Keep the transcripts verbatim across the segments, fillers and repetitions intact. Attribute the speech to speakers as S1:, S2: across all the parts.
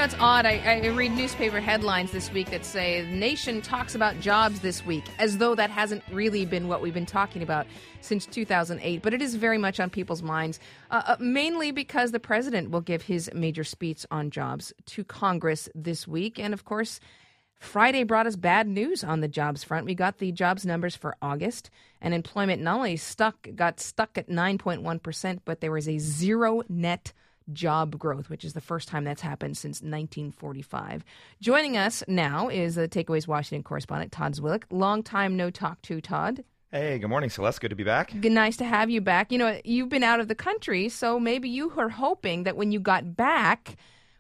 S1: know, it's odd. I, I read newspaper headlines this week that say the nation talks about jobs this week, as though that hasn't really been what we've been talking about since two thousand eight. But it is very much on people's minds, uh, uh, mainly because the president will give his major speech on jobs to Congress this week. And, of course, Friday brought us bad news on the jobs front. We got the jobs numbers for August, and employment not only stuck got stuck at nine point one percent, but there was a zero net job growth, which is the first time that's happened since nineteen forty-five. Joining us now is the Takeaways Washington correspondent, Todd Zwillich. Long time no talk to, Todd.
S2: Hey, good morning, Celeste. Good to be back.
S1: Good, nice to have you back. You know, you've been out of the country, so maybe you were hoping that when you got back,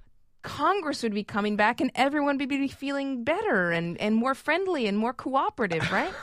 S1: Congress would be coming back and everyone would be feeling better and, and more friendly and more cooperative, right?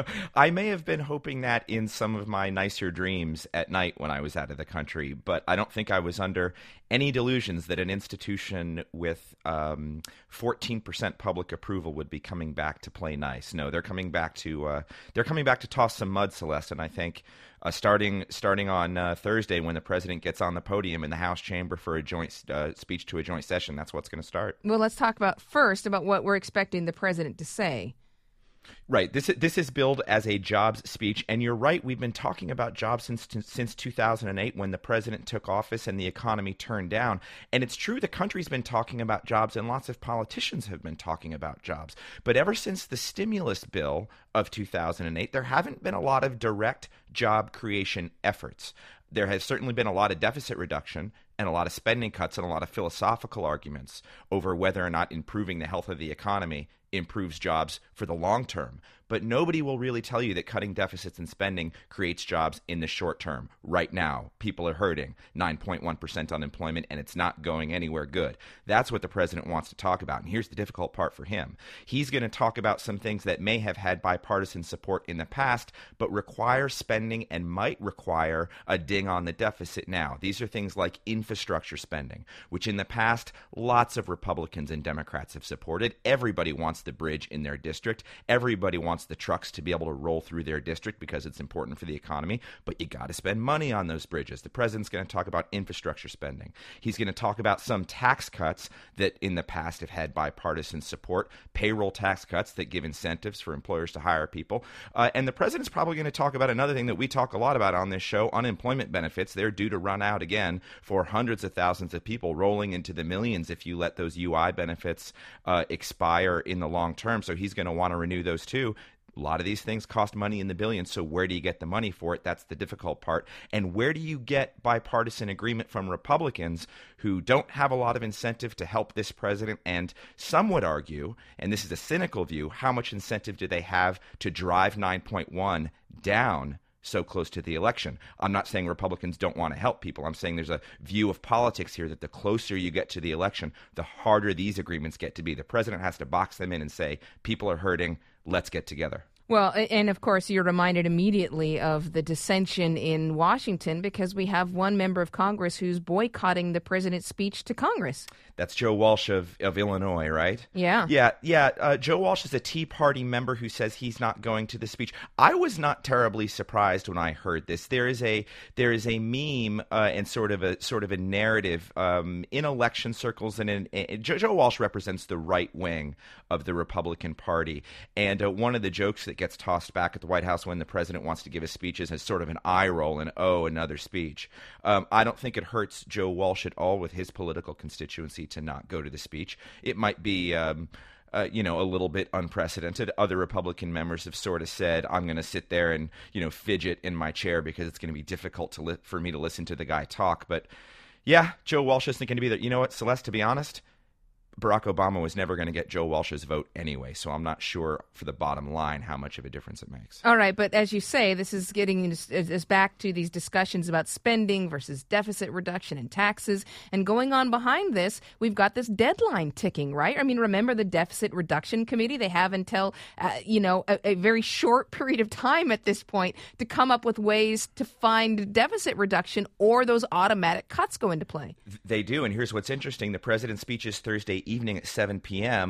S2: I may have been hoping that in some of my nicer dreams at night when I was out of the country, but I don't think I was under any delusions that an institution with um, fourteen percent public approval would be coming back to play nice. No, they're coming back to uh, they're coming back to toss some mud, Celeste, and I think Uh, starting starting on uh, Thursday when the president gets on the podium in the House chamber for a joint uh, speech to a joint session, that's what's going to start.
S1: Well, let's talk about first about what we're expecting the president to say.
S2: Right. This this is billed as a jobs speech, and you're right. We've been talking about jobs since since two thousand eight when the president took office and the economy turned down. And it's true, the country's been talking about jobs, and lots of politicians have been talking about jobs. But ever since the stimulus bill of two thousand eight, there haven't been a lot of direct job creation efforts. There has certainly been a lot of deficit reduction and a lot of spending cuts and a lot of philosophical arguments over whether or not improving the health of the economy improves jobs for the long term. But nobody will really tell you that cutting deficits and spending creates jobs in the short term. Right now, people are hurting, nine point one percent unemployment, and it's not going anywhere good. That's what the president wants to talk about. And here's the difficult part for him. He's going to talk about some things that may have had bipartisan support in the past, but require spending and might require a ding on the deficit now. These are things like infrastructure spending, which in the past, lots of Republicans and Democrats have supported. Everybody wants the bridge in their district. Everybody wants the trucks to be able to roll through their district because it's important for the economy, but you got to spend money on those bridges. The president's going to talk about infrastructure spending. He's going to talk about some tax cuts that in the past have had bipartisan support, payroll tax cuts that give incentives for employers to hire people. Uh, and the president's probably going to talk about another thing that we talk a lot about on this show, unemployment benefits. They're due to run out again for hundreds of thousands of people, rolling into the millions if you let those U I benefits uh, expire in the long term. So he's going to want to renew those too. A lot of these things cost money in the billions, so where do you get the money for it? That's the difficult part. And where do you get bipartisan agreement from Republicans who don't have a lot of incentive to help this president? And some would argue, and this is a cynical view, how much incentive do they have to drive nine point one down so close to the election? I'm not saying Republicans don't want to help people. I'm saying there's a view of politics here that the closer you get to the election, the harder these agreements get to be. The president has to box them in and say, people are hurting, let's get together.
S1: Well, and of course, you're reminded immediately of the dissension in Washington because we have one member of Congress who's boycotting the president's speech to Congress.
S2: That's Joe Walsh of, of Illinois, right?
S1: Yeah.
S2: Yeah, yeah. Uh, Joe Walsh is a Tea Party member who says he's not going to the speech. I was not terribly surprised when I heard this. There is a there is a meme uh, and sort of a sort of a narrative um, in election circles, and in, in, Joe Walsh represents the right wing of the Republican Party. And uh, one of the jokes that gets tossed back at the White House when the president wants to give a speech is as sort of an eye roll and, oh, another speech. Um, I don't think it hurts Joe Walsh at all with his political constituency to not go to the speech. It might be, um, uh, you know, a little bit unprecedented. Other Republican members have sort of said, I'm going to sit there and, you know, fidget in my chair because it's going to be difficult to li- for me to listen to the guy talk. But yeah, Joe Walsh isn't going to be there. You know what, Celeste, to be honest, Barack Obama was never going to get Joe Walsh's vote anyway, so I'm not sure for the bottom line how much of a difference it makes.
S1: All right, but as you say, this is getting us back to these discussions about spending versus deficit reduction and taxes. And going on behind this, we've got this deadline ticking, right? I mean, remember the Deficit Reduction Committee? They have until, uh, you know, a, a very short period of time at this point to come up with ways to find deficit reduction or those automatic cuts go into play.
S2: They do, and here's what's interesting. The president's speech is Thursday evening at seven p.m.,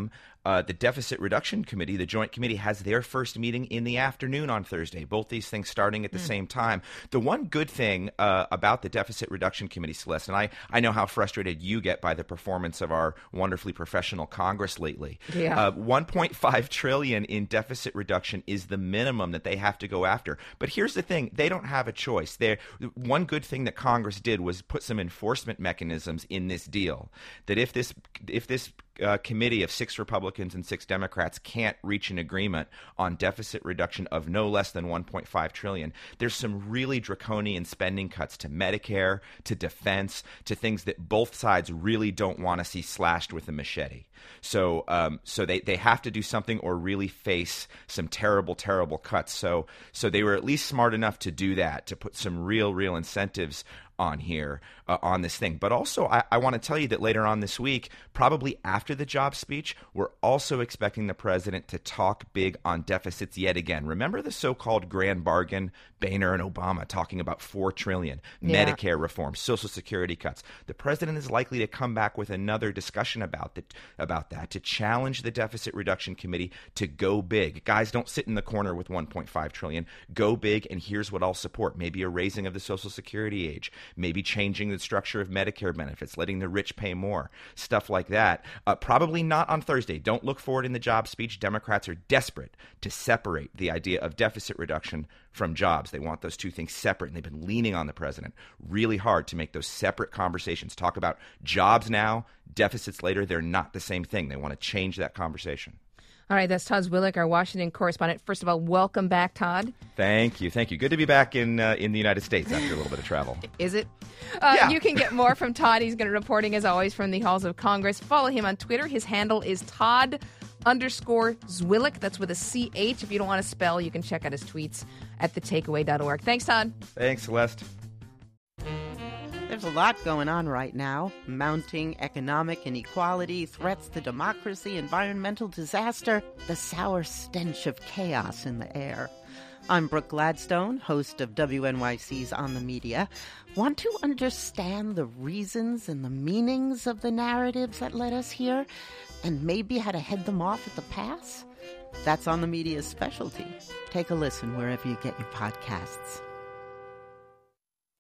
S2: Uh, the Deficit Reduction Committee, the Joint Committee, has their first meeting in the afternoon on Thursday. Both these things starting at the mm. same time. The one good thing uh, about the Deficit Reduction Committee, Celeste, and I, I know how frustrated you get by the performance of our wonderfully professional Congress lately.
S1: Yeah.
S2: Uh, one point five trillion dollars in deficit reduction is the minimum that they have to go after. But here's the thing. They don't have a choice. They're, one good thing that Congress did was put some enforcement mechanisms in this deal, that if this if this Uh, committee of six Republicans and six Democrats can't reach an agreement on deficit reduction of no less than one point five trillion dollars, there's some really draconian spending cuts to Medicare, to defense, to things that both sides really don't want to see slashed with a machete. So um, so they, they have to do something or really face some terrible, terrible cuts. So so they were at least smart enough to do that, to put some real, real incentives on here, uh, on this thing. But also, I, I want to tell you that later on this week, probably after the job speech, we're also expecting the president to talk big on deficits yet again. Remember the so-called grand bargain, Boehner and Obama talking about four trillion dollars,
S1: yeah.
S2: Medicare reform, Social Security cuts. The president is likely to come back with another discussion about that, about that to challenge the Deficit Reduction Committee to go big. Guys, don't sit in the corner with one point five trillion dollars. Go big, and here's what I'll support. Maybe a raising of the Social Security age. Maybe changing the structure of Medicare benefits, letting the rich pay more, stuff like that. Uh, probably not on Thursday. Don't look for it in the job speech. Democrats are desperate to separate the idea of deficit reduction from jobs. They want those two things separate, and they've been leaning on the president really hard to make those separate conversations. Talk about jobs now, deficits later. They're not the same thing. They want to change that conversation.
S1: All right, that's Todd Zwillich, our Washington correspondent. First of all, welcome back, Todd.
S2: Thank you, thank you. Good to be back in uh, in the United States after a little bit of travel.
S1: Is it? Uh,
S2: yeah.
S1: You can get more from Todd. He's going to be reporting, as always, from the halls of Congress. Follow him on Twitter. His handle is Todd underscore Zwillich. That's with a C H. If you don't want to spell, you can check out his tweets at the takeaway dot org. Thanks, Todd.
S2: Thanks, Celeste.
S3: There's a lot going on right now. Mounting economic inequality, threats to democracy, environmental disaster, the sour stench of chaos in the air. I'm Brooke Gladstone, host of W N Y C's On the Media. Want to understand the reasons and the meanings of the narratives that led us here, and maybe how to head them off at the pass? That's On the Media's specialty. Take a listen wherever you get your podcasts.